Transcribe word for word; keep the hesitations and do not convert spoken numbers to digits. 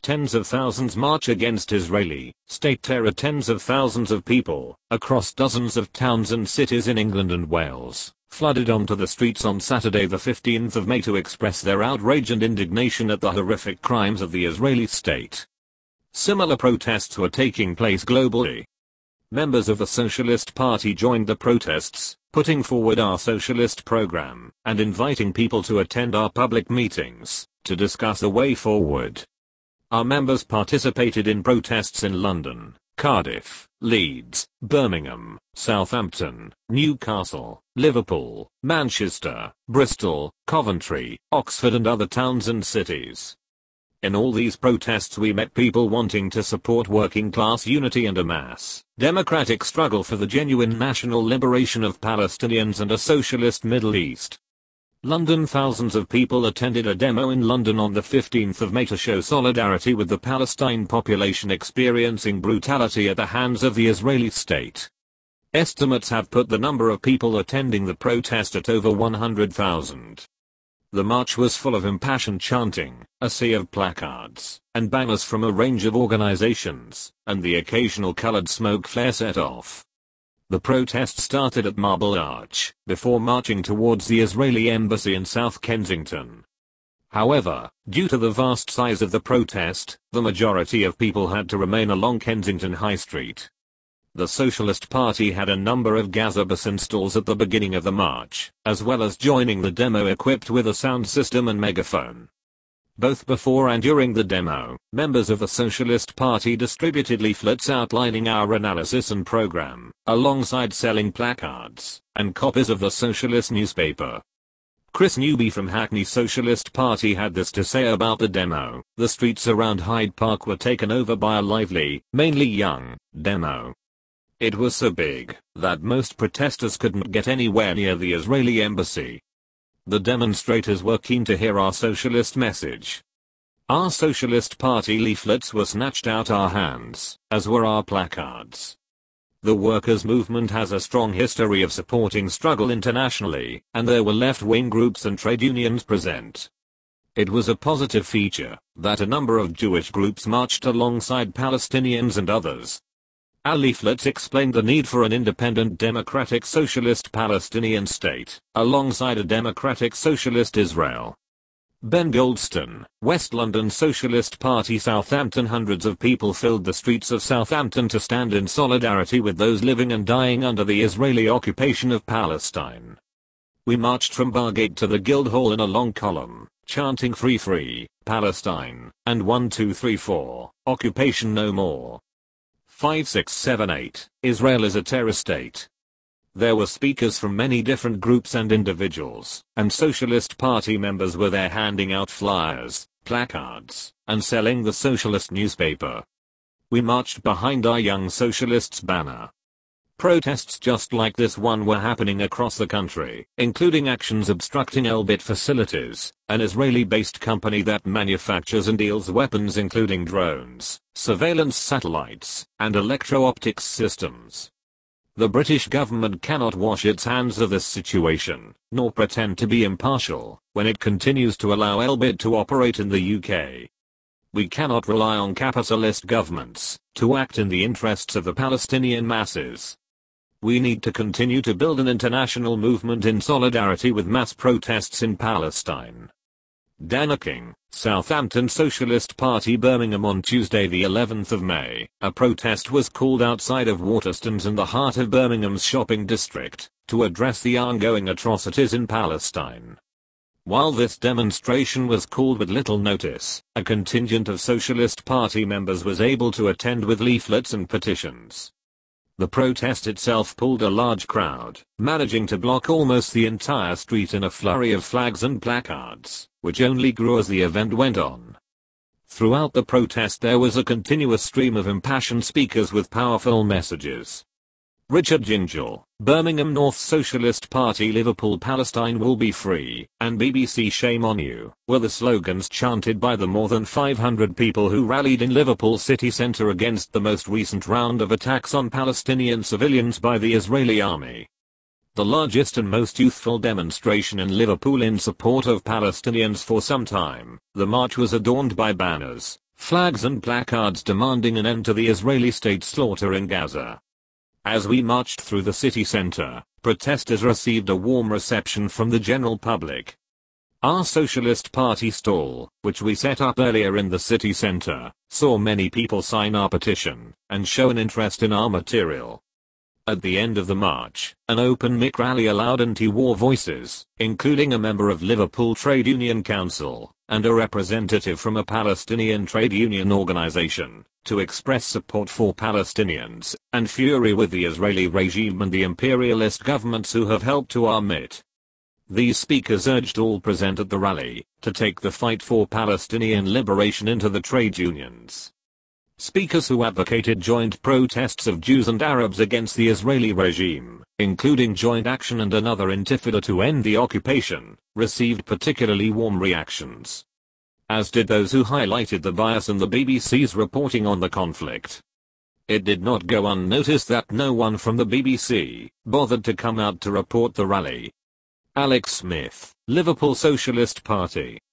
Tens of thousands march against Israeli state terror. Tens of thousands of people across dozens of towns and cities in England and Wales flooded onto the streets on Saturday the fifteenth of May to express their outrage and indignation at the horrific crimes of the Israeli state. Similar protests were taking place globally. Members of the Socialist Party joined the protests, putting forward our socialist program and inviting people to attend our public meetings to discuss a way forward. Our members participated in protests in London, Cardiff, Leeds, Birmingham, Southampton, Newcastle, Liverpool, Manchester, Bristol, Coventry, Oxford and other towns and cities. In all these protests we met people wanting to support working class unity and a mass, democratic struggle for the genuine national liberation of Palestinians and a socialist Middle East. London. Thousands of people attended a demo in London on the fifteenth of May to show solidarity with the Palestine population experiencing brutality at the hands of the Israeli state. Estimates have put the number of people attending the protest at over one hundred thousand. The march was full of impassioned chanting, a sea of placards, and banners from a range of organizations, and the occasional colored smoke flare set off. The protest started at Marble Arch, before marching towards the Israeli embassy in South Kensington. However, due to the vast size of the protest, the majority of people had to remain along Kensington High Street. The Socialist Party had a number of Gazabus installs at the beginning of the march, as well as joining the demo equipped with a sound system and megaphone. Both before and during the demo, members of the Socialist Party distributed leaflets outlining our analysis and program, alongside selling placards and copies of the Socialist newspaper. Chris Newby from Hackney Socialist Party had this to say about the demo: "The streets around Hyde Park were taken over by a lively, mainly young, demo. It was so big that most protesters couldn't get anywhere near the Israeli embassy. The demonstrators were keen to hear our socialist message. Our Socialist Party leaflets were snatched out our hands, as were our placards." The workers' movement has a strong history of supporting struggle internationally, and there were left-wing groups and trade unions present. It was a positive feature that a number of Jewish groups marched alongside Palestinians and others. Our leaflets explained the need for an independent democratic socialist Palestinian state, alongside a democratic socialist Israel. Ben Goldston, West London Socialist Party, Southampton. Hundreds of people filled the streets of Southampton to stand in solidarity with those living and dying under the Israeli occupation of Palestine. We marched from Bargate to the Guildhall in a long column, chanting "Free Free, Palestine," and one two three four, "Occupation No More." five six seven eight, Israel is a terror state. There were speakers from many different groups and individuals, and Socialist Party members were there handing out flyers, placards, and selling the Socialist newspaper. We marched behind our Young Socialists banner. Protests just like this one were happening across the country, including actions obstructing Elbit Facilities, an Israeli-based company that manufactures and deals weapons including drones, surveillance satellites, and electro-optics systems. The British government cannot wash its hands of this situation, nor pretend to be impartial, when it continues to allow Elbit to operate in the U K. We cannot rely on capitalist governments to act in the interests of the Palestinian masses. We need to continue to build an international movement in solidarity with mass protests in Palestine. Daneking, Southampton Socialist Party, Birmingham. On Tuesday the eleventh of May, a protest was called outside of Waterstones in the heart of Birmingham's shopping district, to address the ongoing atrocities in Palestine. While this demonstration was called with little notice, a contingent of Socialist Party members was able to attend with leaflets and petitions. The protest itself pulled a large crowd, managing to block almost the entire street in a flurry of flags and placards, which only grew as the event went on. Throughout the protest there was a continuous stream of impassioned speakers with powerful messages. Richard Gingell, Birmingham North Socialist Party, Liverpool, "Palestine will be free," and B B C "Shame on you," were the slogans chanted by the more than five hundred people who rallied in Liverpool city centre against the most recent round of attacks on Palestinian civilians by the Israeli army. The largest and most youthful demonstration in Liverpool in support of Palestinians for some time, the march was adorned by banners, flags and placards demanding an end to the Israeli state slaughter in Gaza. As we marched through the city center, protesters received a warm reception from the general public. Our Socialist Party stall, which we set up earlier in the city center, saw many people sign our petition and show an interest in our material. At the end of the march, an open mic rally allowed anti-war voices, including a member of Liverpool Trade Union Council and a representative from a Palestinian trade union organization, to express support for Palestinians and fury with the Israeli regime and the imperialist governments who have helped to arm it. These speakers urged all present at the rally to take the fight for Palestinian liberation into the trade unions. Speakers who advocated joint protests of Jews and Arabs against the Israeli regime, including Joint Action and another intifada to end the occupation, received particularly warm reactions. As did those who highlighted the bias in the B B C's reporting on the conflict. It did not go unnoticed that no one from the B B C bothered to come out to report the rally. Alex Smith, Liverpool Socialist Party.